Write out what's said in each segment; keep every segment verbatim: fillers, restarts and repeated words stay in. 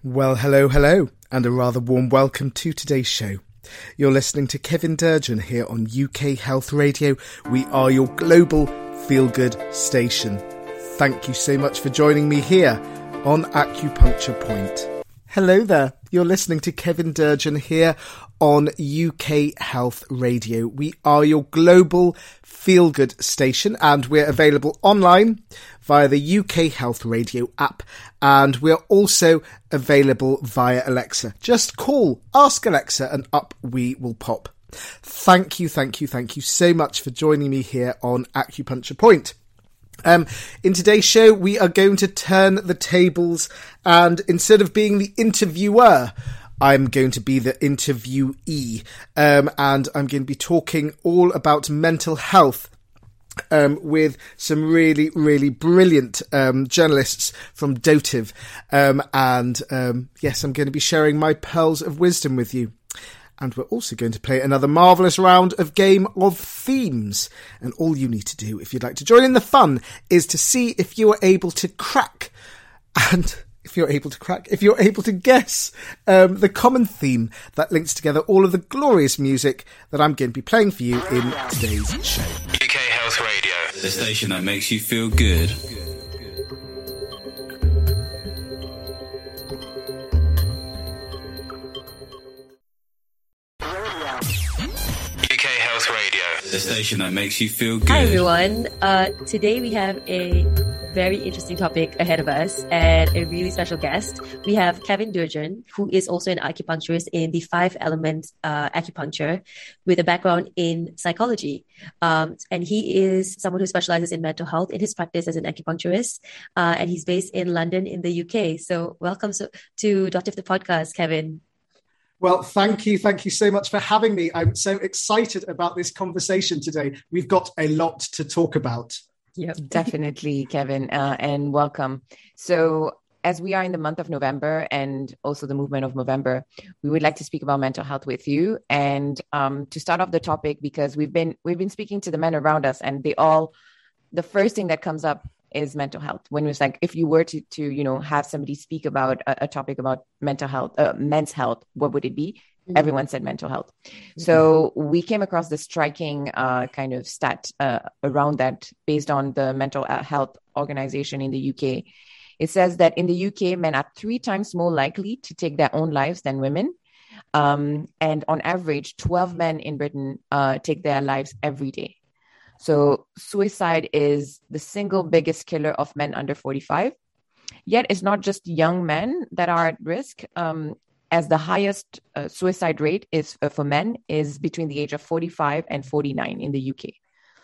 Well, hello, hello, and a rather warm welcome to today's show. You're listening to Kevin Durgeon here on U K Health Radio. We are your global feel-good station. Thank you so much for joining me here on Acupuncture Point. Hello there, you're listening to Kevin Durgeon here on U K Health Radio. We are your global feel-good station, and we're available online via the U K Health Radio app, and we're also available via Alexa. Just call, ask Alexa, and up we will pop. Thank you, thank you, thank you so much for joining me here on Acupuncture Point. Um, in today's show, we are going to turn the tables, and instead of being the interviewer, I'm going to be the interviewee, um, and I'm going to be talking all about mental health um, with some really, really brilliant um, journalists from Dotiv. Um, and um, yes, I'm going to be sharing my pearls of wisdom with you. And we're also going to play another marvellous round of Game of Themes. And all you need to do, if you'd like to join in the fun, is to see if you are able to crack and... If you're able to crack, if you're able to guess um, the common theme that links together all of the glorious music that I'm going to be playing for you in today's show. U K Health Radio, the station that makes you feel good. U K Health Radio, the station that makes you feel good. Hi everyone, uh, today we have a very interesting topic ahead of us and a really special guest. We have Kevin Durgeon, who is also an acupuncturist in the five element uh, acupuncture with a background in psychology. Um, and he is someone who specializes in mental health in his practice as an acupuncturist. Uh, and he's based in London in the U K. So welcome so, to Dotiv the podcast, Kevin. Well, thank you. Thank you so much for having me. I'm so excited about this conversation today. We've got a lot to talk about. Yep. Definitely, Kevin, uh, and welcome. So as we are in the month of November and also the movement of November, we would like to speak about mental health with you. And um, to start off the topic, because we've been we've been speaking to the men around us, and they all, the first thing that comes up is mental health. When it's like, if you were to, to you know, have somebody speak about a, a topic about mental health, uh, men's health, what would it be? Mm-hmm. Everyone said mental health. Mm-hmm. So we came across this striking uh, kind of stat uh, around that based on the Mental Health Organization in the U K. It says that in the U K, men are three times more likely to take their own lives than women. Um, and on average, twelve men in Britain uh, take their lives every day. So suicide is the single biggest killer of men under forty-five. Yet it's not just young men that are at risk. Um, as the highest uh, suicide rate is uh, for men is between the age of forty-five and forty-nine in the U K.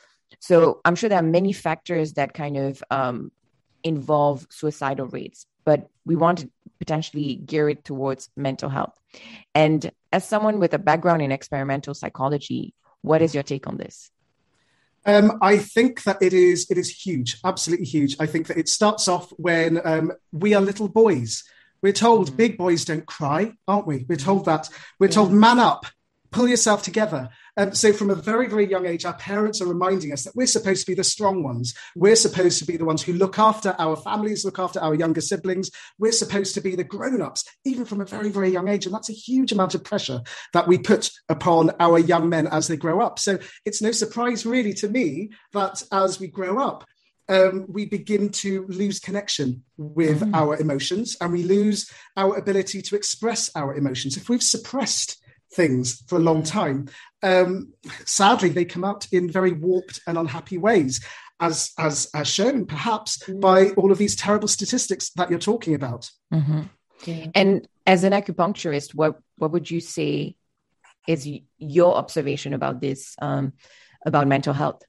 So I'm sure there are many factors that kind of um, involve suicidal rates, but we want to potentially gear it towards mental health. And as someone with a background in experimental psychology, what is your take on this? Um, I think that it is it is huge, absolutely huge. I think that it starts off when um, we are little boys. We're told mm-hmm. big boys don't cry, aren't we? We're told that. We're yeah. told man up, pull yourself together. Um, so from a very, very young age, our parents are reminding us that we're supposed to be the strong ones. We're supposed to be the ones who look after our families, look after our younger siblings. We're supposed to be the grown-ups, even from a very, very young age. And that's a huge amount of pressure that we put upon our young men as they grow up. So it's no surprise really to me that as we grow up, Um, we begin to lose connection with mm. our emotions, and we lose our ability to express our emotions. If we've suppressed things for a long time, um, sadly, they come out in very warped and unhappy ways, as, as, as shown perhaps mm. by all of these terrible statistics that you're talking about. Mm-hmm. Yeah. And as an acupuncturist, what, what would you say is your observation about this, um, about mental health?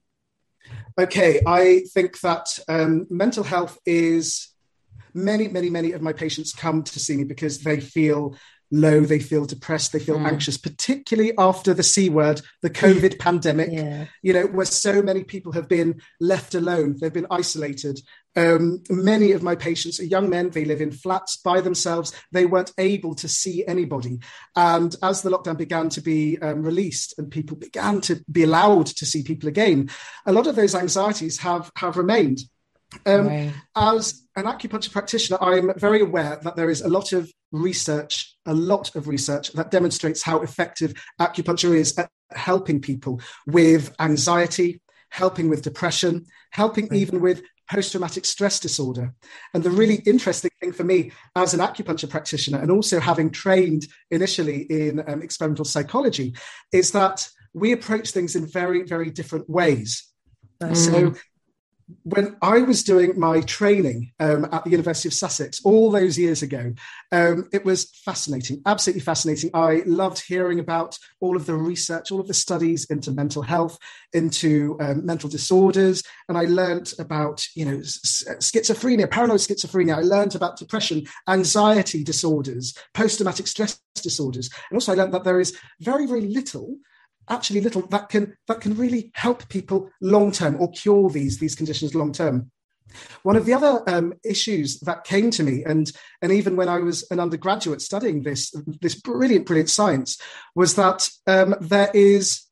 Okay, I think that um, mental health is, many, many, many of my patients come to see me because they feel low, they feel depressed, they feel mm. anxious, particularly after the C word, the COVID pandemic, yeah. you know, where so many people have been left alone, they've been isolated. Um, many of my patients are young men, they live in flats by themselves, they weren't able to see anybody. And as the lockdown began to be um, released and people began to be allowed to see people again, a lot of those anxieties have, have remained. Um, right. As an acupuncture practitioner, I'm very aware that there is a lot of research, a lot of research that demonstrates how effective acupuncture is at helping people with anxiety, helping with depression, helping mm-hmm. even with post-traumatic stress disorder. And the really interesting thing for me as an acupuncture practitioner, and also having trained initially in um, experimental psychology, is that we approach things in very, very different ways. Mm. So when I was doing my training um, at the University of Sussex all those years ago, um, it was fascinating, absolutely fascinating. I loved hearing about all of the research, all of the studies into mental health, into um, mental disorders. And I learned about, you know, schizophrenia, paranoid schizophrenia. I learned about depression, anxiety disorders, post-traumatic stress disorders. And also I learned that there is very, very little actually little that can that can really help people long term or cure these these conditions long term. One of the other um, issues that came to me, and and even when I was an undergraduate studying this this brilliant brilliant science, was that um, there is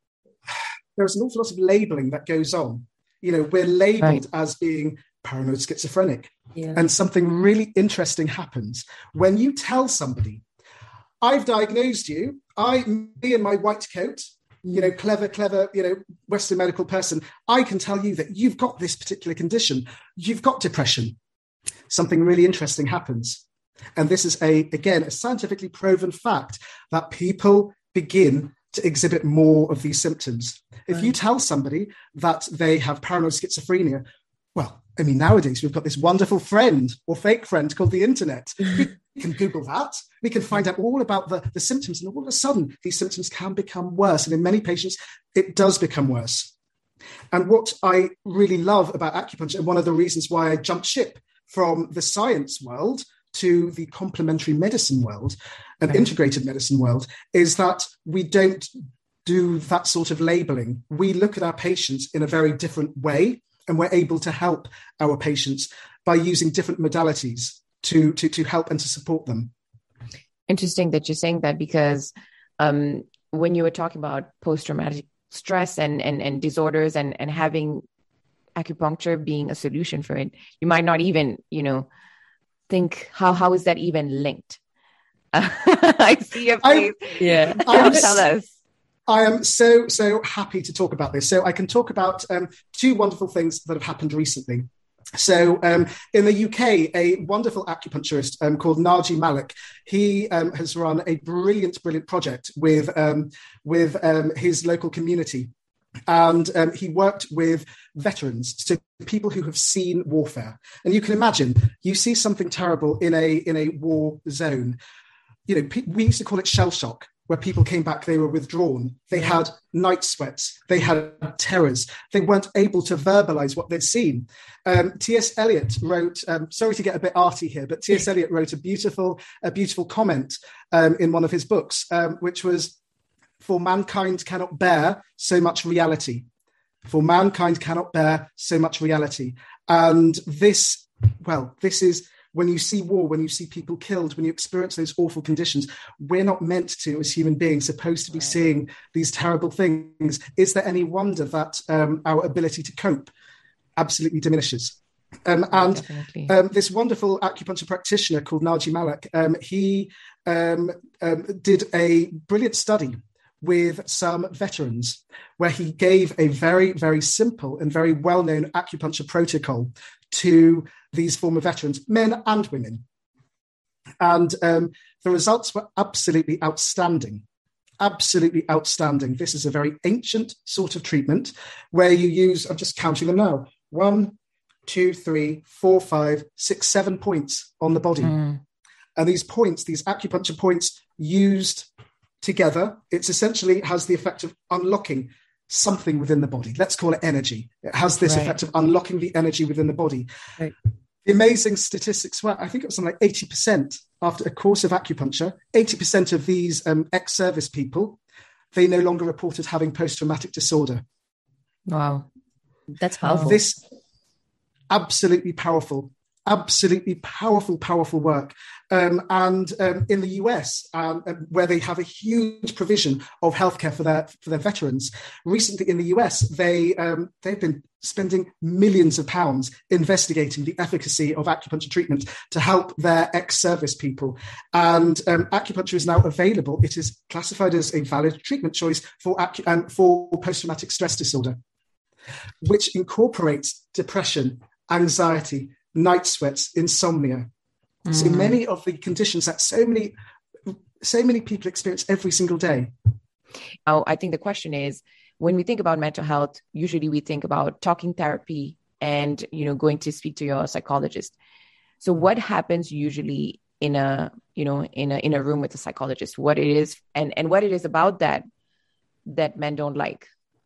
there's an awful lot of labeling that goes on. You know, we're labeled right. as being paranoid schizophrenic, yeah. and something really interesting happens when you tell somebody, I've diagnosed you. I, me and my white coat, you know, clever, clever, you know, Western medical person, I can tell you that you've got this particular condition. You've got depression. Something really interesting happens. And this is, a again, a scientifically proven fact that people begin to exhibit more of these symptoms. Right. If you tell somebody that they have paranoid schizophrenia, well, I mean, nowadays we've got this wonderful friend or fake friend called the internet. We can Google that. We can find out all about the, the symptoms. And all of a sudden, these symptoms can become worse. And in many patients, it does become worse. And what I really love about acupuncture, and one of the reasons why I jumped ship from the science world to the complementary medicine world and integrated medicine world, is that we don't do that sort of labeling. We look at our patients in a very different way, and we're able to help our patients by using different modalities to, to, to help and to support them. Interesting that you're saying that, because um, when you were talking about post-traumatic stress and, and, and disorders and, and having acupuncture being a solution for it, you might not even, you know, think how, how is that even linked? I see your face. I, yeah. I'm, Tell us. I am so, so happy to talk about this. So I can talk about um, two wonderful things that have happened recently. So um, in the U K, a wonderful acupuncturist um, called Naji Malik, he um, has run a brilliant, brilliant project with, um, with um, his local community. And um, he worked with veterans, so people who have seen warfare. And you can imagine, you see something terrible in a, in a war zone. You know, pe- we used to call it shell shock, where people came back, they were withdrawn. They had night sweats. They had terrors. They weren't able to verbalize what they'd seen. Um, T S Eliot wrote, um, sorry to get a bit arty here, but T S Eliot wrote a beautiful, a beautiful comment um, in one of his books, um, which was, for mankind cannot bear so much reality. For mankind cannot bear so much reality. And this, well, this is, when you see war, when you see people killed, when you experience those awful conditions, we're not meant to, as human beings, supposed to be seeing these terrible things. Is there any wonder that um, our ability to cope absolutely diminishes? Um, and um, this wonderful acupuncture practitioner called Naji Malik, um, he um, um, did a brilliant study with some veterans where he gave a very, very simple and very well-known acupuncture protocol to these former veterans, men and women. And um, the results were absolutely outstanding, absolutely outstanding. This is a very ancient sort of treatment where you use, I'm just counting them now, one, two, three, four, five, six, seven points on the body. Mm. And these points, these acupuncture points used together, it's essentially has the effect of unlocking something within the body. Let's call it energy. It has this right. effect of unlocking the energy within the body. Right. The amazing statistics were, I think it was something like eighty percent after a course of acupuncture, eighty percent of these um, ex-service people, they no longer reported having post-traumatic disorder. Wow. That's powerful. This absolutely powerful. absolutely powerful, powerful work. Um, and um, in the U S, um, where they have a huge provision of healthcare for their for their veterans, recently in the U S, they um, they've been spending millions of pounds investigating the efficacy of acupuncture treatment to help their ex-service people. And um, acupuncture is now available. It is classified as a valid treatment choice for acu- um, for post-traumatic stress disorder, which incorporates depression, anxiety, night sweats, insomnia. Mm. So many of the conditions that so many, so many people experience every single day. Oh, I think the question is, when we think about mental health, usually we think about talking therapy and, you know, going to speak to your psychologist. So what happens usually in a, you know, in a, in a room with a psychologist, what it is and, and what it is about that, that men don't like?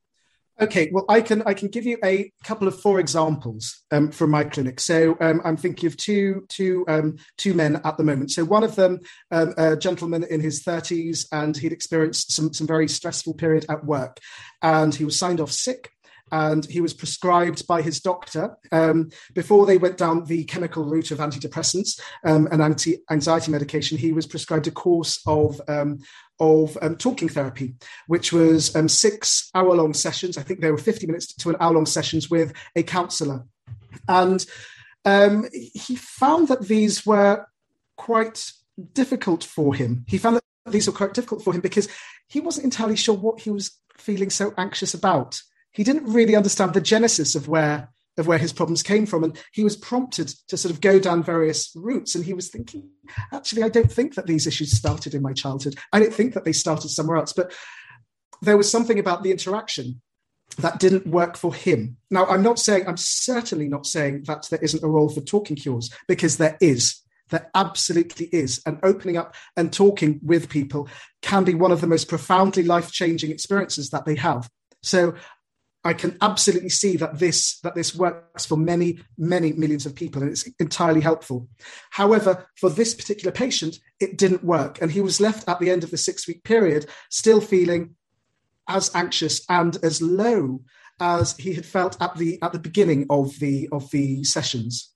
Okay, well, I can I can give you a couple of four examples um, from my clinic. So um, I'm thinking of two two um, two men at the moment. So one of them, um, a gentleman in his thirties, and he'd experienced some some very stressful period at work, and he was signed off sick. And he was prescribed by his doctor um, before they went down the chemical route of antidepressants um, and anti-anxiety medication. He was prescribed a course of um, of um, talking therapy, which was um, six hour-long sessions. I think they were fifty minutes to an hour-long sessions with a counsellor. And um, he found that these were quite difficult for him. He found that these were quite difficult for him because he wasn't entirely sure what he was feeling so anxious about. He didn't really understand the genesis of where of where his problems came from. And he was prompted to sort of go down various routes. And he was thinking, actually, I don't think that these issues started in my childhood. I don't think that they started somewhere else. But there was something about the interaction that didn't work for him. Now, I'm not saying, I'm certainly not saying that there isn't a role for talking cures, because there is. There absolutely is. And opening up and talking with people can be one of the most profoundly life-changing experiences that they have. So I can absolutely see that this that this works for many, many millions of people, and it's entirely helpful. However, for this particular patient, it didn't work. And he was left at the end of the six-week period still feeling as anxious and as low as he had felt at the at the beginning of the of the sessions.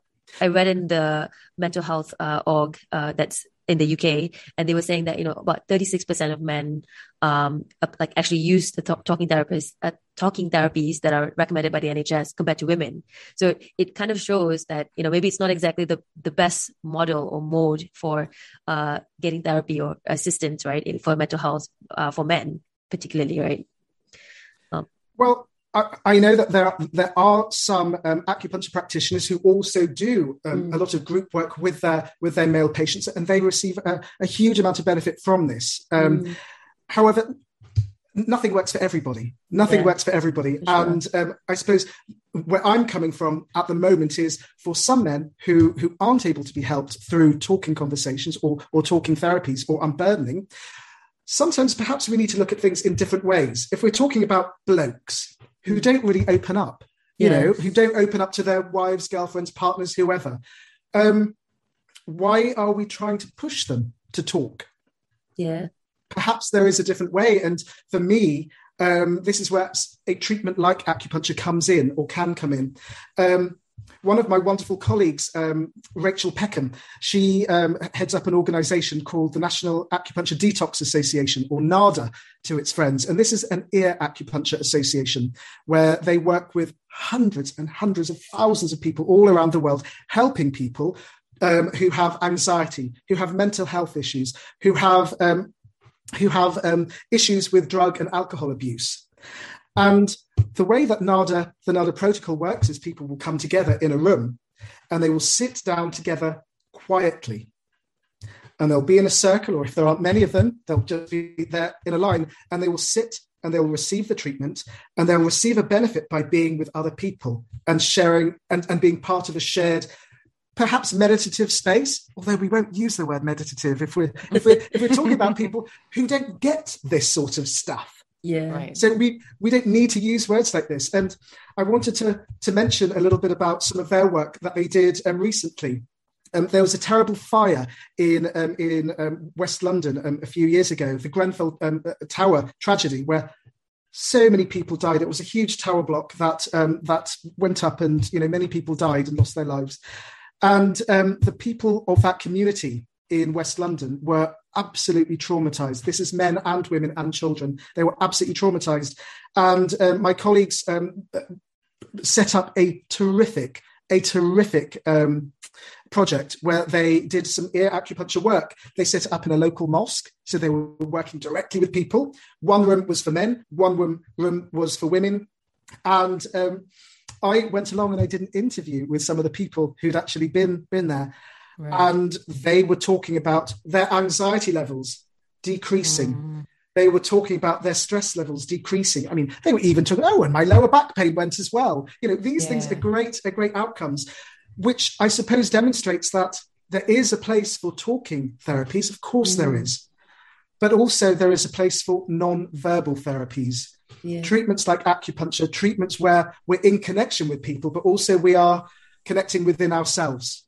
I read in the mental health uh, org uh, that's in the U K, and they were saying that, you know, about thirty-six percent of men um, like actually use the th- talking therapies, uh, talking therapies that are recommended by the N H S compared to women. So it kind of shows that, you know, maybe it's not exactly the, the best model or mode for uh, getting therapy or assistance, right, for mental health uh, for men, particularly, right? Um, well, I, I know that there are, there are some um, acupuncture practitioners who also do um, mm. a lot of group work with their with their male patients, and they receive a, a huge amount of benefit from this. Um, mm. However, nothing works for everybody. Nothing yeah. works for everybody. For sure. And um, I suppose where I'm coming from at the moment is for some men who, who aren't able to be helped through talking conversations or, or talking therapies or unburdening, sometimes perhaps we need to look at things in different ways. If we're talking about blokes who don't really open up, you yeah. know, who don't open up to their wives, girlfriends, partners, whoever, um, why are we trying to push them to talk? Yeah. Perhaps there is a different way. And for me, um, this is where a treatment like acupuncture comes in or can come in. Um, one of my wonderful colleagues, um, Rachel Peckham, she um, heads up an organisation called the National Acupuncture Detox Association, or NADA to its friends. And this is an ear acupuncture association where they work with hundreds and hundreds of thousands of people all around the world, helping people um, who have anxiety, who have mental health issues, who have um, who have um, issues with drug and alcohol abuse. And the way that NADA, the NADA protocol works is people will come together in a room and they will sit down together quietly. And they'll be in a circle, or if there aren't many of them, they'll just be there in a line, and they will sit and they will receive the treatment, and they'll receive a benefit by being with other people and sharing and, and being part of a shared, perhaps meditative space, although we won't use the word meditative if we're if we're if we're talking about people who don't get this sort of stuff. Yeah. Right. So we we don't need to use words like this. And I wanted to to mention a little bit about some of their work that they did um, recently. Um, there was a terrible fire in um, in um, West London um, a few years ago, the Grenfell um, Tower tragedy, where so many people died. It was a huge tower block that um, that went up, and you know many people died and lost their lives. And um, the people of that community in West London were absolutely traumatized. This is men and women and children. They were absolutely traumatized. And um, my colleagues um, set up a terrific, a terrific um, project where they did some ear acupuncture work. They set it up in a local mosque. So they were working directly with people. One room was for men, one room, room was for women. And um, I went along and I did an interview with some of the people who'd actually been, been there. Right. And they were talking about their anxiety levels decreasing. Mm. They were talking about their stress levels decreasing. I mean, they were even talking, oh, and my lower back pain went as well. You know, these yeah. things are great, are great outcomes, which I suppose demonstrates that there is a place for talking therapies. Of course mm. there is. But also there is a place for non-verbal therapies. Yeah. Treatments like acupuncture, treatments where we're in connection with people, but also we are connecting within ourselves.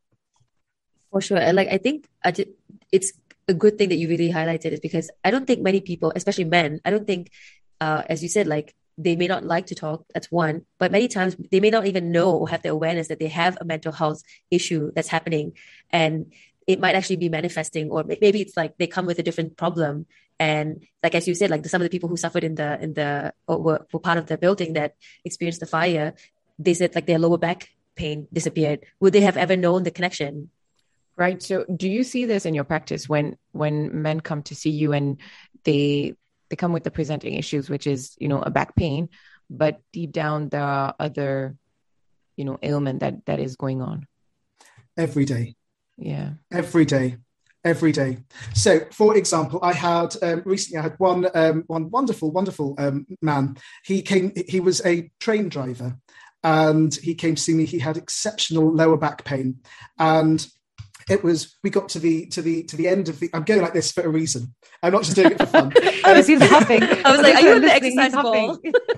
For sure. And like, I think I did, it's a good thing that you really highlighted it, because I don't think many people, especially men, I don't think, uh, as you said, like they may not like to talk. That's one, but many times they may not even know or have the awareness that they have a mental health issue that's happening. And it might actually be manifesting, or maybe it's like they come with a different problem. And like, as you said, like the, some of the people who suffered in the, in the, or were, were part of the building that experienced the fire, they said like their lower back pain disappeared. Would they have ever known the connection? Right. So do you see this in your practice when when men come to see you and they they come with the presenting issues, which is, you know, a back pain, but deep down there are other, you know, ailment that that is going on? Every day. Yeah. Every day. Every day. So, for example, I had um, recently I had one um, one wonderful, wonderful um, man. He came. He was a train driver, and he came to see me. He had exceptional lower back pain, and it was, we got to the to the to the end of the. I'm going like this for a reason. I'm not just doing it for fun. I was laughing. I was like, "Are you in the exercise ball?"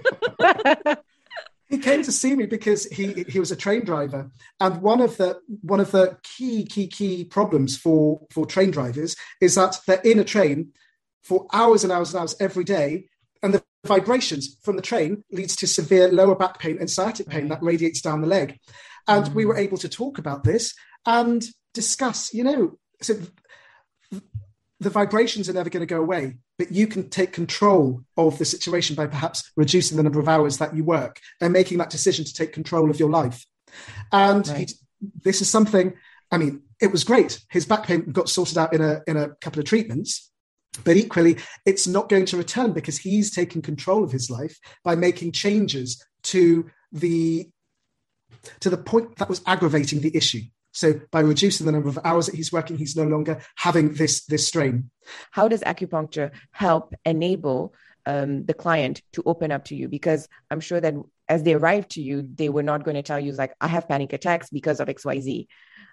He came to see me because he he was a train driver, and one of the one of the key key key problems for for train drivers is that they're in a train for hours and hours and hours every day, and the vibrations from the train leads to severe lower back pain and sciatic pain that radiates down the leg. And mm. we were able to talk about this and discuss, you know, so the vibrations are never going to go away, but you can take control of the situation by perhaps reducing the number of hours that you work and making that decision to take control of your life. And right. he, this is something, I mean, it was great. His back pain got sorted out in a in a couple of treatments, but equally, it's not going to return because he's taken control of his life by making changes to the to the point that was aggravating the issue. So by reducing the number of hours that he's working, he's no longer having this, this strain. How does acupuncture help enable um, the client to open up to you? Because I'm sure that as they arrive to you, they were not going to tell you like, I have panic attacks because of X Y Z.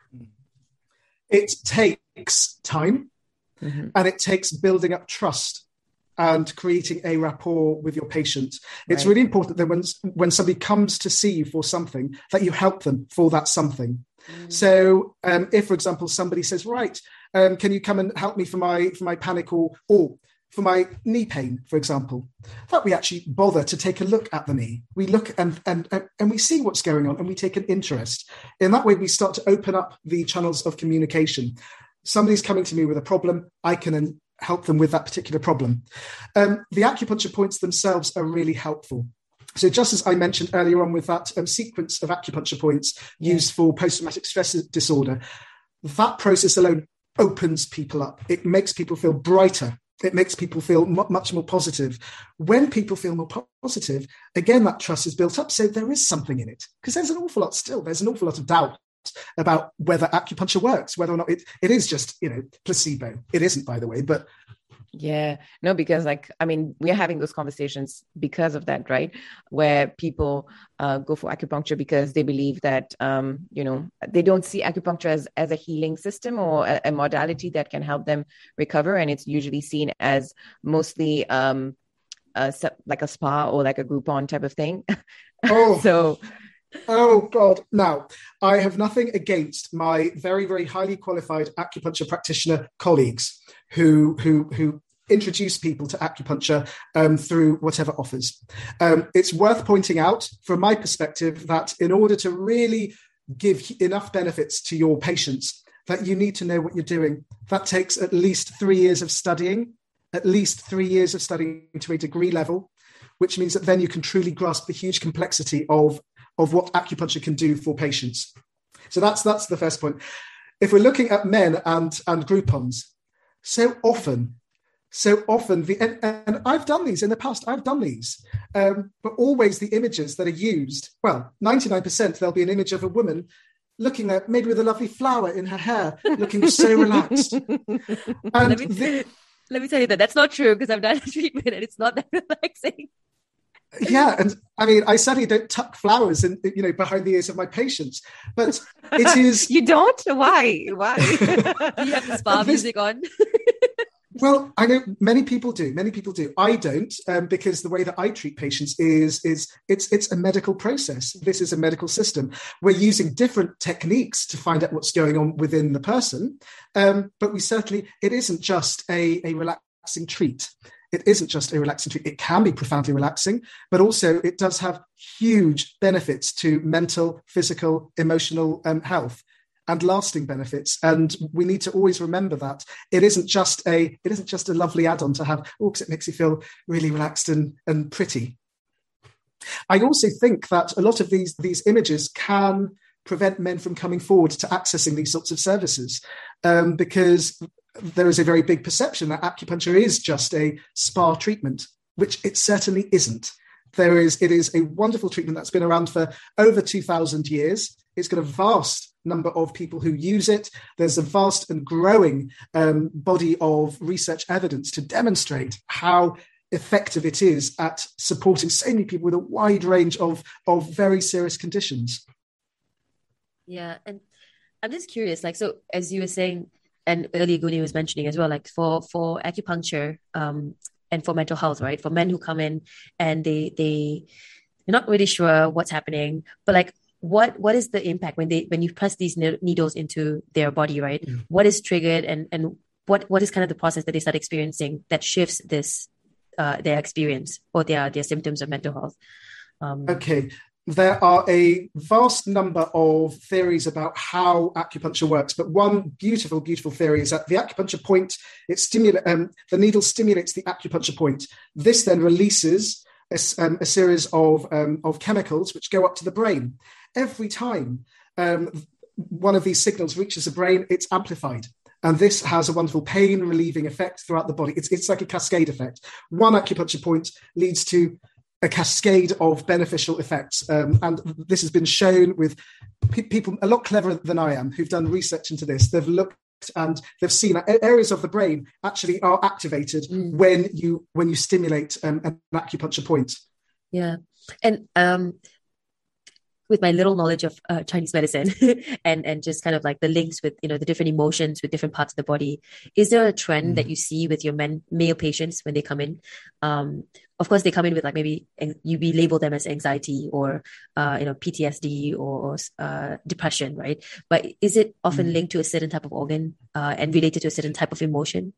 It takes time mm-hmm. and it takes building up trust and creating a rapport with your patient. It's right. really important that when, when somebody comes to see you for something, that you help them for that something. Mm. So um, if, for example, somebody says, right, um, can you come and help me for my for my panic or, or for my knee pain, for example, that we actually bother to take a look at the knee. We look and, and, and we see what's going on and we take an interest. In that way, we start to open up the channels of communication. Somebody's coming to me with a problem, I can help them with that particular problem. Um, the acupuncture points themselves are really helpful. So just as I mentioned earlier on with that um, sequence of acupuncture points yeah. used for post-traumatic stress disorder, that process alone opens people up. It makes people feel brighter. It makes people feel m- much more positive. When people feel more po- positive, again, that trust is built up. So there is something in it, because there's an awful lot still. There's an awful lot of doubt about whether acupuncture works, whether or not it, it is just, you know, placebo. It isn't, by the way, but yeah, no, because like, I mean, we're having those conversations because of that, right? Where people uh, go for acupuncture because they believe that, um, you know, they don't see acupuncture as, as a healing system or a, a modality that can help them recover. And it's usually seen as mostly um, a, like a spa or like a Groupon type of thing. Oh, so... Oh, God. Now, I have nothing against my very, very highly qualified acupuncture practitioner colleagues who who who introduce people to acupuncture um, through whatever offers. Um, it's worth pointing out, from my perspective, that in order to really give enough benefits to your patients that you need to know what you're doing. That takes at least three years of studying, at least three years of studying to a degree level, which means that then you can truly grasp the huge complexity of, of what acupuncture can do for patients. So that's that's the first point. If we're looking at men and, and Groupons, so often, so often, the and, and I've done these in the past, I've done these, um, but always the images that are used, well, ninety-nine percent, there'll be an image of a woman looking at, maybe with a lovely flower in her hair, looking so relaxed. And let, me, the, let me tell you that that's not true, because I've done a treatment and it's not that relaxing. Yeah, and I mean, I certainly don't tuck flowers in, you know, behind the ears of my patients, but it is. You don't? Why? Why? Do you have the spa music on? Well, I know many people do. Many people do. I don't, um, because the way that I treat patients is is it's it's a medical process. This is a medical system. We're using different techniques to find out what's going on within the person, um, but we certainly it isn't just a, a relaxing treat. It isn't just a relaxing treat. It can be profoundly relaxing, but also it does have huge benefits to mental, physical, emotional um, health, and lasting benefits. And we need to always remember that it isn't just a it isn't just a lovely add-on to have, oh, because it makes you feel really relaxed and, and pretty. I also think that a lot of these, these images can prevent men from coming forward to accessing these sorts of services, um, because there is a very big perception that acupuncture is just a spa treatment, which it certainly isn't. There is, it is a wonderful treatment that's been around for over two thousand years. It's got a vast number of people who use it. There's a vast and growing um, body of research evidence to demonstrate how effective it is at supporting so many people with a wide range of, of very serious conditions. Yeah, and I'm just curious, like, so as you were saying, and earlier Guni was mentioning as well, like for, for acupuncture um, and for mental health, right? For men who come in and they, they, they're not really sure what's happening, but like, what, what is the impact when they, when you press these needles into their body, right? Mm. What is triggered, and, and what, what is kind of the process that they start experiencing that shifts this, uh, their experience or their, their symptoms of mental health? Um, okay. There are a vast number of theories about how acupuncture works, but one beautiful, beautiful theory is that the acupuncture point, it stimulates, um, the needle stimulates the acupuncture point. This then releases a, um, a series of, um, of chemicals which go up to the brain. Every time um, one of these signals reaches the brain, it's amplified. And this has a wonderful pain relieving effect throughout the body. It's, it's like a cascade effect. One acupuncture point leads to a cascade of beneficial effects. Um, and this has been shown with pe- people a lot cleverer than I am who've done research into this. They've looked and they've seen that areas of the brain actually are activated mm. when you when you stimulate um, an acupuncture point. Yeah. And um, with my little knowledge of uh, Chinese medicine and, and just kind of like the links with, you know, the different emotions with different parts of the body, is there a trend mm. that you see with your men, male patients when they come in? Um, Of course, they come in with like maybe you be label them as anxiety or, uh, you know, P T S D or uh, depression, right? But is it often mm. linked to a certain type of organ uh, and related to a certain type of emotion?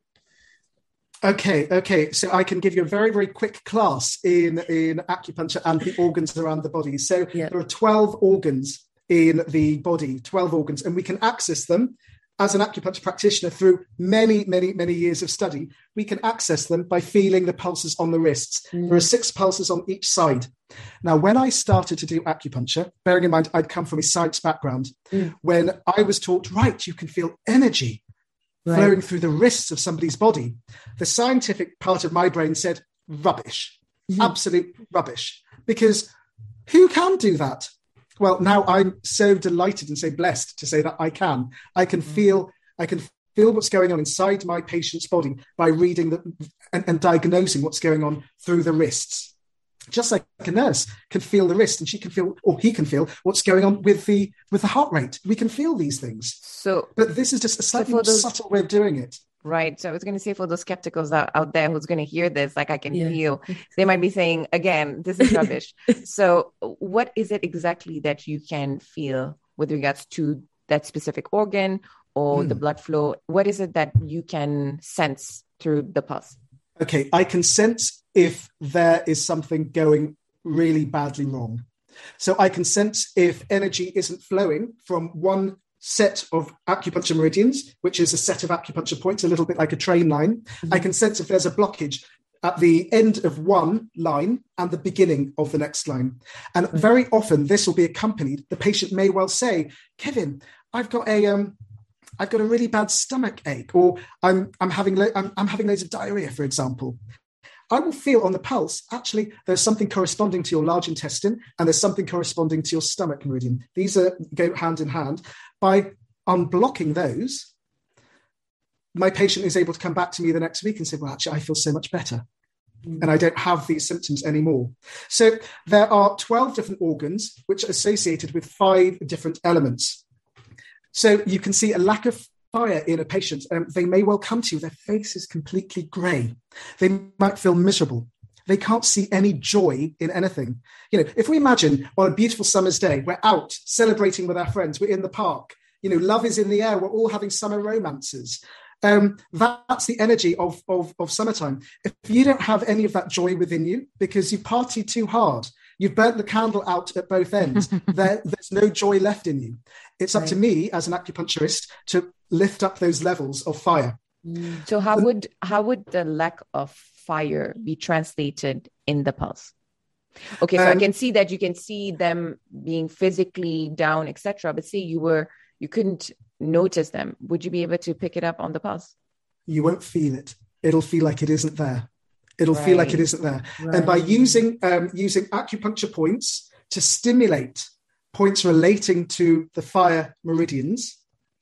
Okay, okay. So I can give you a very, very quick class in, in acupuncture and the organs around the body. So yeah. There are twelve organs in the body, twelve organs, and we can access them as an acupuncture practitioner through many, many, many years of study. We can access them by feeling the pulses on the wrists. Mm. There are six pulses on each side. Now, when I started to do acupuncture, bearing in mind I'd come from a science background, mm. when I was taught, right, you can feel energy right. flowing through the wrists of somebody's body, the scientific part of my brain said, rubbish, mm. absolute rubbish, because who can do that? Well, now I'm so delighted and so blessed to say that I can. I can feel, I can feel what's going on inside my patient's body by reading the, and, and diagnosing what's going on through the wrists. Just like a nurse can feel the wrist, and she can feel, or he can feel, what's going on with the with the heart rate. We can feel these things. So, but this is just a slightly so more those, subtle way of doing it. Right. So I was going to say, for those skepticals out, out there who's going to hear this, like I can yeah. feel, they might be saying, again, this is rubbish. So what is it exactly that you can feel with regards to that specific organ or mm. the blood flow? What is it that you can sense through the pulse? Okay, I can sense if there is something going really badly wrong. So I can sense if energy isn't flowing from one set of acupuncture meridians, which is a set of acupuncture points, a little bit like a train line. Mm-hmm. I can sense if there's a blockage at the end of one line and the beginning of the next line. And very often this will be accompanied, the patient may well say, Kevin, I've got a um, I've got a really bad stomach ache, or I'm I'm having lo- I'm, I'm having loads of diarrhea, for example. I will feel on the pulse, actually, there's something corresponding to your large intestine and there's something corresponding to your stomach meridian. These are go hand in hand. By unblocking those, my patient is able to come back to me the next week and say, well, actually, I feel so much better. And I don't have these symptoms anymore. So there are twelve different organs which are associated with five different elements. So you can see a lack of fire in a patient. Um, they may well come to you, their face is completely grey. They might feel miserable. They can't see any joy in anything. You know, if we imagine on a beautiful summer's day, we're out celebrating with our friends, we're in the park, you know, love is in the air, we're all having summer romances. Um, that, that's the energy of, of, of summertime. If you don't have any of that joy within you because you've partied too hard, you've burnt the candle out at both ends, there, there's no joy left in you. It's up right. to me as an acupuncturist to lift up those levels of fire. So how would how would the lack of fire be translated in the pulse? Okay, so um, I can see that you can see them being physically down, et cetera. But say you were you couldn't notice them, would you be able to pick it up on the pulse? You won't feel it. It'll feel like it isn't there. It'll right. feel like it isn't there. Right. And by using um, using acupuncture points to stimulate points relating to the fire meridians,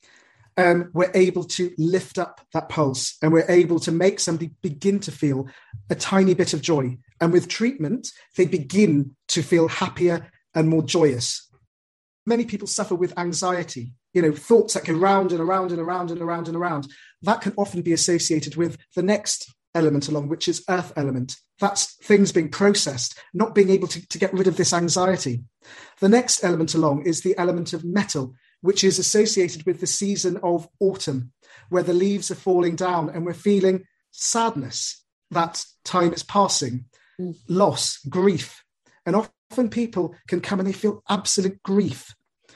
um, we're able to lift up that pulse and we're able to make somebody begin to feel a tiny bit of joy. And with treatment, they begin to feel happier and more joyous. Many people suffer with anxiety, you know, thoughts that go round and around and around and around and around. That can often be associated with the next element along, which is earth element. That's things being processed, not being able to, to get rid of this anxiety. The next element along is the element of metal, which is associated with the season of autumn, where the leaves are falling down and we're feeling sadness, that time is passing, mm. loss, grief. And often people can come and they feel absolute grief.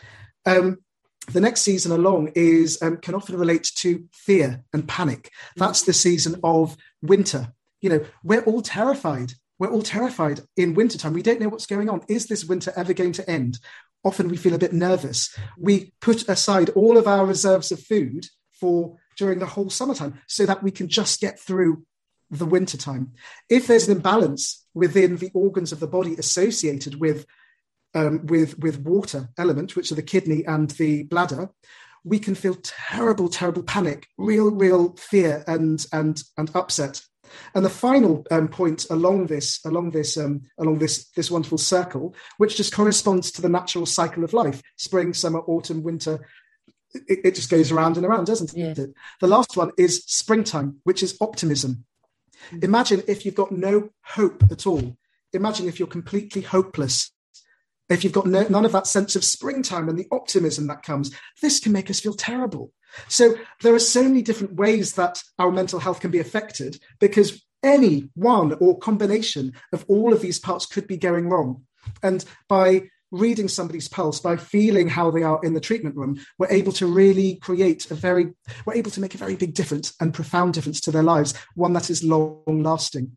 Um, the next season along is um, can often relate to fear and panic. That's the season of winter. You know, we're all terrified. We're all terrified in wintertime. We don't know what's going on. Is this winter ever going to end? Often we feel a bit nervous. We put aside all of our reserves of food for during the whole summertime so that we can just get through the wintertime. If there's an imbalance within the organs of the body associated with um, with, with water element, which are the kidney and the bladder, we can feel terrible, terrible panic, real, real fear and and and upset. And the final um, point along this, along this, um, along this, this wonderful circle, which just corresponds to the natural cycle of life: spring, summer, autumn, winter. It, it just goes around and around, doesn't yeah. it? The last one is springtime, which is optimism. Mm-hmm. Imagine if you've got no hope at all. Imagine if you're completely hopeless. If you've got no, none of that sense of springtime and the optimism that comes, this can make us feel terrible. So there are so many different ways that our mental health can be affected, because any one or combination of all of these parts could be going wrong. And by reading somebody's pulse, by feeling how they are in the treatment room, we're able to really create a very, we're able to make a very big difference and profound difference to their lives, one that is long lasting.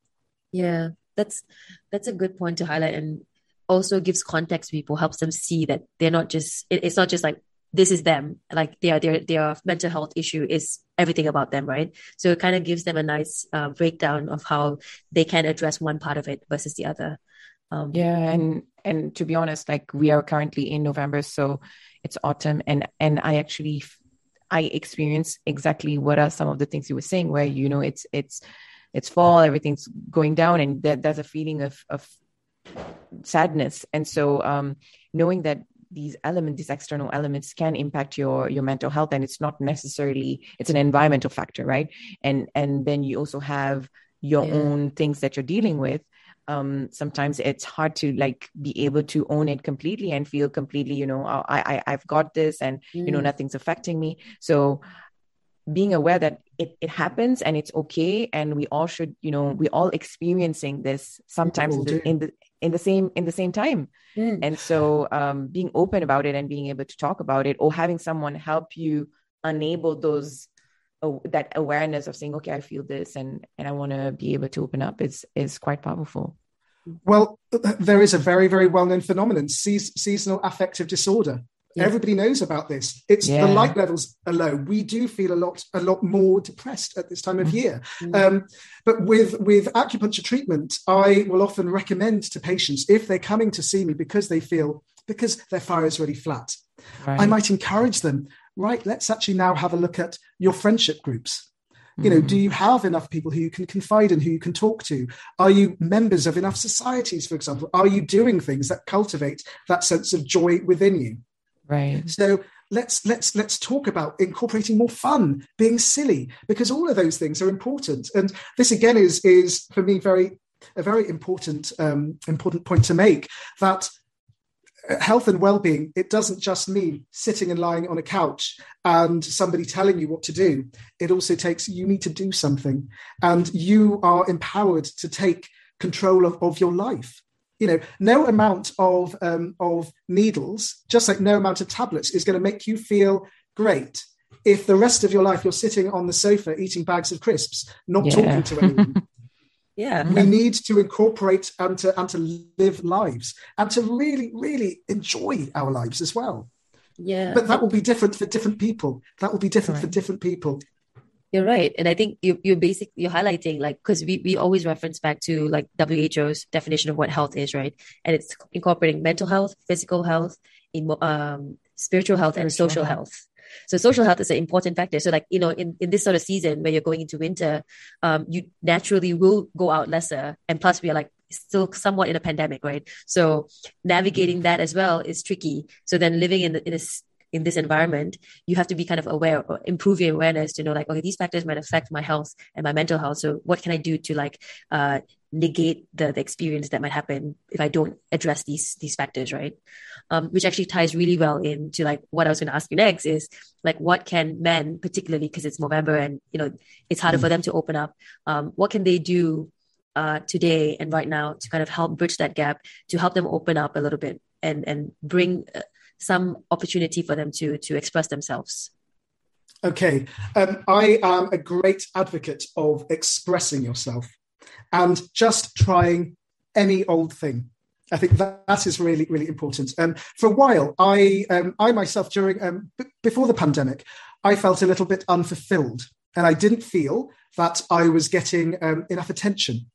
Yeah, that's, that's a good point to highlight, and also gives context to people, helps them see that they're not just, it, it's not just like, this is them, like their, their, their mental health issue is everything about them, right? So it kind of gives them a nice uh, breakdown of how they can address one part of it versus the other. Um, yeah. And, and to be honest, like we are currently in November, so it's autumn, and, and I actually, I experience exactly what are some of the things you were saying, where, you know, it's, it's, it's fall, everything's going down, and there, there's a feeling of, of sadness. And so um, knowing that these elements, these external elements can impact your, your mental health, and it's not necessarily, it's an environmental factor, right? And, and then you also have your yeah. own things that you're dealing with. Um, sometimes it's hard to like be able to own it completely and feel completely, you know, I, I, I've got this, and, mm. you know, nothing's affecting me. So being aware that it, it happens and it's okay. And we all should, you know, we all experiencing this sometimes in the, in the, in the same in the same time. Mm. And so um, being open about it and being able to talk about it, or having someone help you enable those uh, that awareness of saying, okay, I feel this and and I want to be able to open up is is quite powerful. Well, there is a very, very well-known phenomenon, se- seasonal affective disorder. Yeah. Everybody knows about this. It's yeah. the light levels are low. We do feel a lot, a lot more depressed at this time of year. Mm-hmm. Um, but with with acupuncture treatment, I will often recommend to patients, if they're coming to see me because they feel because their fire is really flat, right. I might encourage them. Right, let's actually now have a look at your friendship groups. You know, mm-hmm. do you have enough people who you can confide in, who you can talk to? Are you members of enough societies, for example? Are you doing things that cultivate that sense of joy within you? Right. So let's let's let's talk about incorporating more fun, being silly, because all of those things are important. And this again is is for me very a very important um, important point to make, that health and well-being, it doesn't just mean sitting and lying on a couch and somebody telling you what to do. It also takes, you need to do something, and you are empowered to take control of, of your life. You know, no amount of um, of needles, just like no amount of tablets, is going to make you feel great if the rest of your life you're sitting on the sofa eating bags of crisps, not yeah. talking to anyone. Yeah, we need to incorporate and to and to live lives and to really, really enjoy our lives as well. Yeah, but that will be different for different people. That will be different right. for different people. You're right. And I think you, you're basically, you're highlighting, like, because we, we always reference back to like W H O's definition of what health is, right? And it's incorporating mental health, physical health, in, um, spiritual health, and social health. So social health is an important factor. So like, you know, in, in this sort of season where you're going into winter, um, you naturally will go out lesser. And plus we are like still somewhat in a pandemic, right? So navigating that as well is tricky. So then living in, the, in this in this environment, you have to be kind of aware or improve your awareness to know like, okay, these factors might affect my health and my mental health. So what can I do to like uh, negate the, the experience that might happen if I don't address these these factors, right? Um, which actually ties really well into like what I was going to ask you next is like, what can men, particularly because it's November and, you know, it's harder mm. for them to open up. Um, what can they do uh, today and right now to kind of help bridge that gap, to help them open up a little bit and, and bring uh, some opportunity for them to to express themselves? Okay. Um, I am a great advocate of expressing yourself and just trying any old thing. I think that, that is really, really important. Um, for a while, I um, I myself, during um, b- before the pandemic, I felt a little bit unfulfilled, and I didn't feel that I was getting um, enough attention.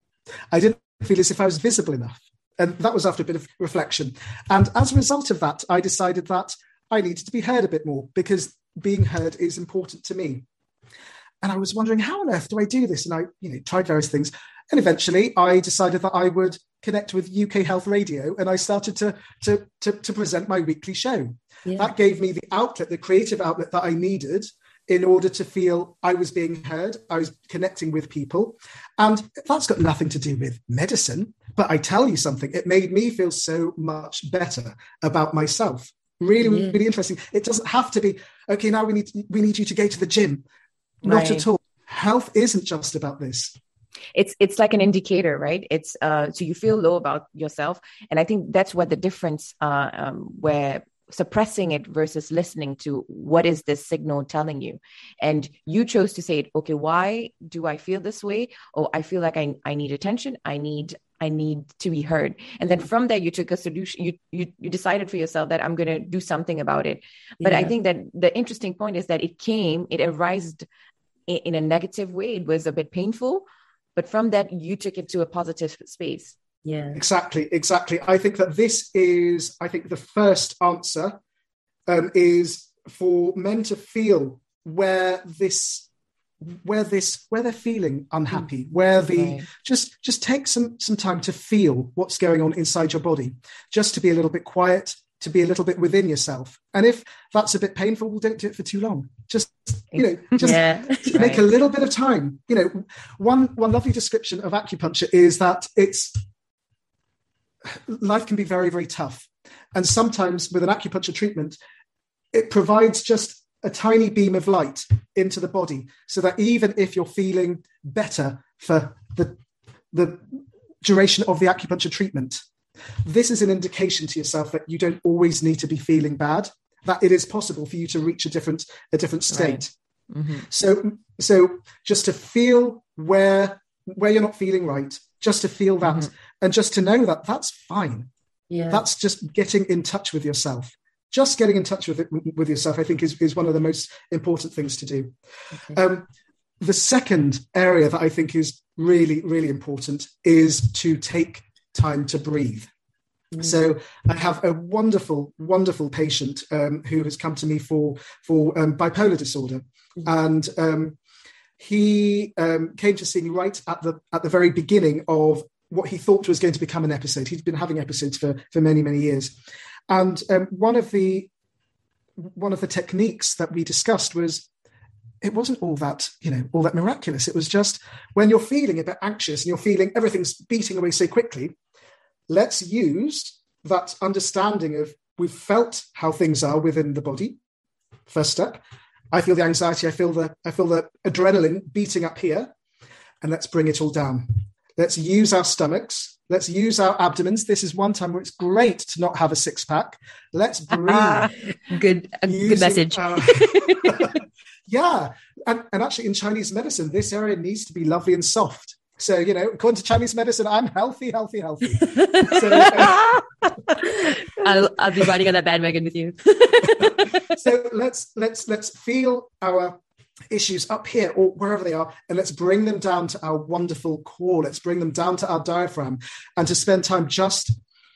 I didn't feel as if I was visible enough. And that was after a bit of reflection. And as a result of that, I decided that I needed to be heard a bit more, because being heard is important to me. And I was wondering, how on earth do I do this? And I, you know, tried various things. And eventually I decided that I would connect with U K Health Radio, and I started to, to, to, to present my weekly show. Yeah. That gave me the outlet, the creative outlet that I needed in order to feel I was being heard, I was connecting with people. And that's got nothing to do with medicine. But I tell you something, it made me feel so much better about myself. Really, yeah. really interesting. It doesn't have to be, okay, now we need to, we need you to go to the gym. Not right. at all. Health isn't just about this. It's it's like an indicator, right? It's uh, so you feel low about yourself. And I think that's what the difference uh, um, where suppressing it versus listening to what is this signal telling you. And you chose to say, okay, why do I feel this way? Oh, I feel like I, I need attention. I need I need to be heard. And then from there, you took a solution. You you, you decided for yourself that I'm going to do something about it. But yeah. I think that the interesting point is that it came, it arised in, in a negative way. It was a bit painful, but from that, you took it to a positive space. Yeah, exactly. Exactly. I think that this is, I think the first answer um, is for men to feel where this, where this, where they're feeling unhappy, where the, right. just, just take some, some time to feel what's going on inside your body, just to be a little bit quiet, to be a little bit within yourself. And if that's a bit painful, well, don't do it for too long. Just, you know, just yeah. make right. a little bit of time. You know, one, one lovely description of acupuncture is that it's, life can be very, very tough. And sometimes with an acupuncture treatment, it provides just a tiny beam of light into the body, so that even if you're feeling better for the the duration of the acupuncture treatment. This is an indication to yourself that you don't always need to be feeling bad, that it is possible for you to reach a different a different state. Right. Mm-hmm. So, so just to feel where where you're not feeling right, just to feel that, mm-hmm. and just to know that that's fine. Yeah. That's just getting in touch with yourself. Just getting in touch with it with yourself, I think, is, is one of the most important things to do. Okay. Um, the second area that I think is really, really important is to take time to breathe. Mm. So I have a wonderful, wonderful patient um, who has come to me for for um, bipolar disorder, mm. and um, he um, came to see me right at the at the very beginning of what he thought was going to become an episode. He'd been having episodes for for many, many years, and um, one of the one of the techniques that we discussed was, it wasn't all that, you know, all that miraculous. It was just, when you're feeling a bit anxious and you're feeling everything's beating away so quickly, let's use that understanding of, we've felt how things are within the body. First step. I feel the anxiety. I feel the, I feel the adrenaline beating up here, and let's bring it all down. Let's use our stomachs. Let's use our abdomens. This is one time where it's great to not have a six pack. Let's breathe. good, a good message. Our, yeah. And, and actually in Chinese medicine, this area needs to be lovely and soft. So, you know, according to Chinese medicine, I'm healthy, healthy, healthy. So, uh, I'll, I'll be riding on that bandwagon with you. So let's, let's, let's feel our issues up here or wherever they are, and let's bring them down to our wonderful core. Let's bring them down to our diaphragm, and to spend time just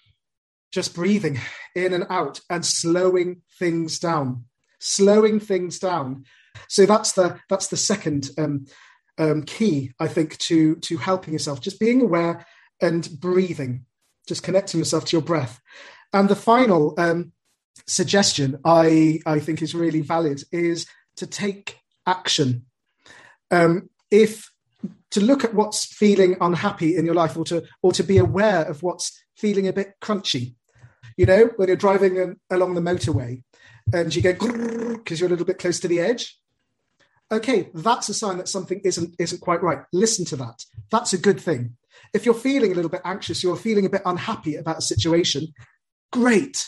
just breathing in and out and slowing things down slowing things down. So that's the that's the second um, um, key, I think, to to helping yourself, just being aware and breathing, just connecting yourself to your breath. And the final um, suggestion I I think is really valid is to take action. Um, if to look at what's feeling unhappy in your life, or to or to be aware of what's feeling a bit crunchy. You know, when you're driving um, along the motorway and you go because you're a little bit close to the edge. Okay, that's a sign that something isn't isn't quite right. Listen to that. That's a good thing. If you're feeling a little bit anxious, you're feeling a bit unhappy about a situation, great.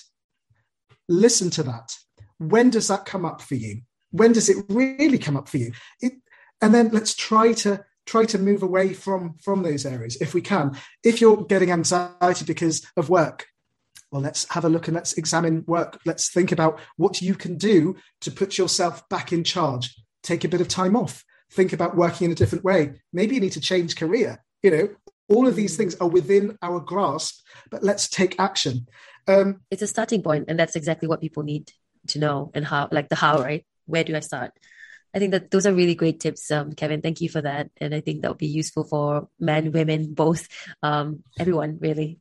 Listen to that. When does that come up for you? When does it really come up for you? It, and then let's try to try to move away from, from those areas if we can. If you're getting anxiety because of work, well, let's have a look and let's examine work. Let's think about what you can do to put yourself back in charge. Take a bit of time off. Think about working in a different way. Maybe you need to change career. You know, all of these things are within our grasp, but let's take action. Um, it's a starting point, and that's exactly what people need to know, and how, like the how, right? Where do I start? I think that those are really great tips, um, Kevin. Thank you for that. And I think that would be useful for men, women, both, um, everyone, really.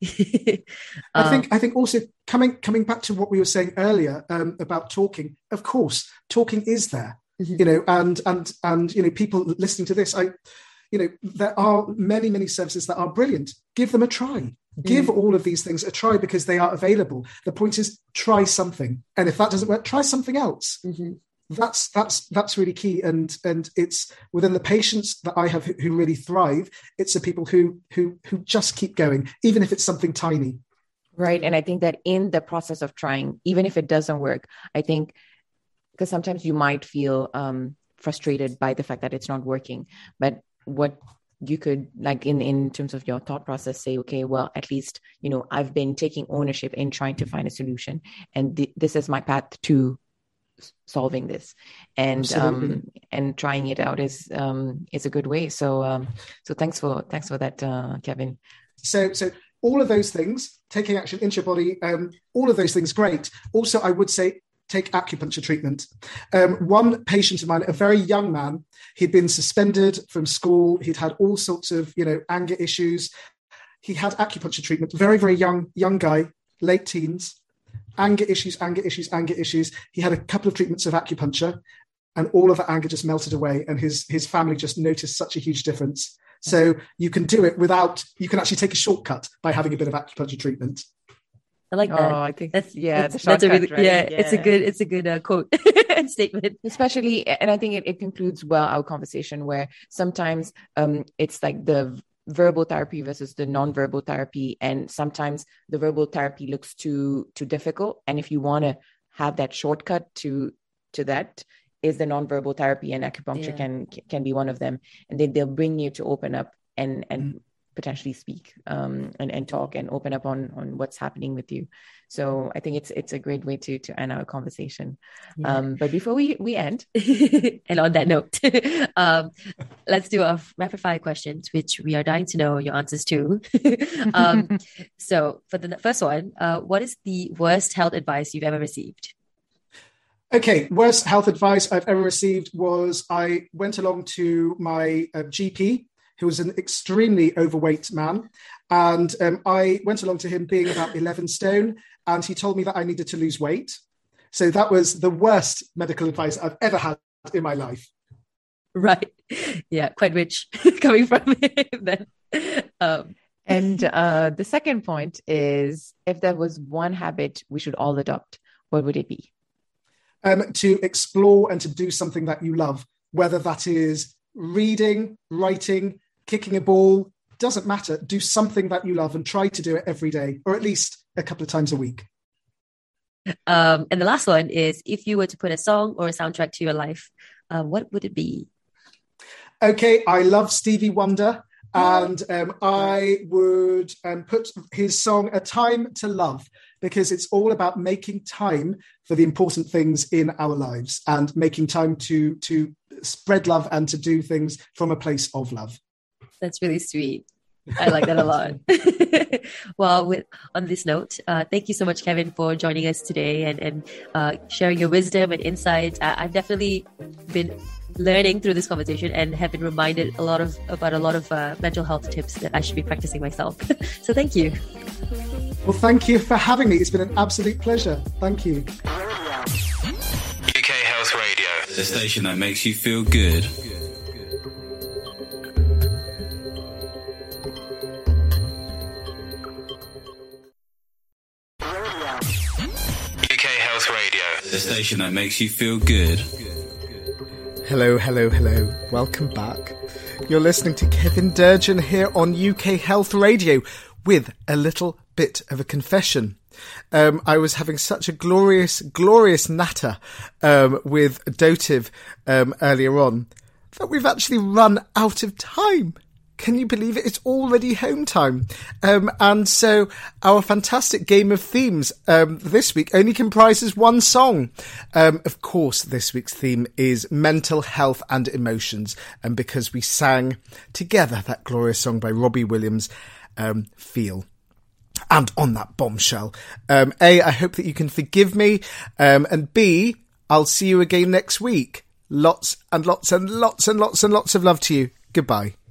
um, I think I think also coming coming back to what we were saying earlier um, about talking, of course, talking is there, mm-hmm. you know, and and and you know, people listening to this, I, you know, there are many, many services that are brilliant. Give them a try. Give mm. all of these things a try because they are available. The point is, try something. And if that doesn't work, try something else. Mm-hmm. That's that's that's really key, and and it's within the patients that I have who, who really thrive. It's the people who who who just keep going, even if it's something tiny. Right, and I think that in the process of trying, even if it doesn't work, I think because sometimes you might feel um, frustrated by the fact that it's not working, but what you could, like in in terms of your thought process, say, okay, well, at least, you know, I've been taking ownership in trying to find a solution, and th- this is my path to solving this, and um and trying it out is um is a good way. So um so thanks for thanks for that, uh Kevin. So so all of those things, taking action into your body, um all of those things, great. Also, I would say take acupuncture treatment. Um one patient of mine, a very young man, he'd been suspended from school, he'd had all sorts of, you know, anger issues. He had acupuncture treatment, very very young young guy, late teens. Anger issues, anger issues, anger issues. He had a couple of treatments of acupuncture, and all of that anger just melted away, and his his family just noticed such a huge difference. So you can do it without, you can actually take a shortcut by having a bit of acupuncture treatment. I like that. Oh, I think that's yeah, that's, the that's a really right? yeah, yeah, it's a good it's a good uh, quote and statement. Especially, and I think it, it concludes well our conversation, where sometimes um it's like the verbal therapy versus the non-verbal therapy. And sometimes the verbal therapy looks too too difficult. And if you want to have that shortcut to to that, is the non-verbal therapy, and acupuncture yeah. can can be one of them. And then they'll bring you to open up and and mm. potentially speak um, and, and talk and open up on, on what's happening with you. So I think it's it's a great way to to end our conversation. Yeah. Um, but before we, we end, and on that note, um, let's do our rapid fire questions, which we are dying to know your answers to. um, so for the first one, uh, what is the worst health advice you've ever received? Okay, worst health advice I've ever received was I went along to my uh, G P, who was an extremely overweight man. And um, I went along to him being about eleven stone, and he told me that I needed to lose weight. So that was the worst medical advice I've ever had in my life. Right. Yeah, quite rich coming from him then. Um. And uh, the second point is, if there was one habit we should all adopt, what would it be? Um, to explore and to do something that you love, whether that is reading, writing, kicking a ball, doesn't matter. Do something that you love and try to do it every day, or at least a couple of times a week. Um, and the last one is, if you were to put a song or a soundtrack to your life, uh, what would it be? Okay, I love Stevie Wonder, and um, I would um, put his song A Time to Love, because it's all about making time for the important things in our lives and making time to to spread love and to do things from a place of love. That's really sweet. I like that a lot. Well, with, on this note, uh, thank you so much, Kevin, for joining us today and, and uh, sharing your wisdom and insights. I, I've definitely been learning through this conversation and have been reminded a lot of about a lot of uh, mental health tips that I should be practicing myself. So thank you. Well, thank you for having me. It's been an absolute pleasure. Thank you. U K Health Radio, the station that makes you feel good. U K Health Radio, the station that makes you feel good. Hello, hello, hello. Welcome back. You're listening to Kevin Durgeon here on U K Health Radio with a little bit of a confession. Um, I was having such a glorious, glorious natter um, with Dotiv um, earlier on that we've actually run out of time. Can you believe it? It's already home time. Um, and so our fantastic game of themes um, this week only comprises one song. Um, of course, this week's theme is mental health and emotions. And because we sang together that glorious song by Robbie Williams, um, Feel. And on that bombshell, um, A, I hope that you can forgive me. Um, and B, I'll see you again next week. Lots and lots and lots and lots and lots of love to you. Goodbye.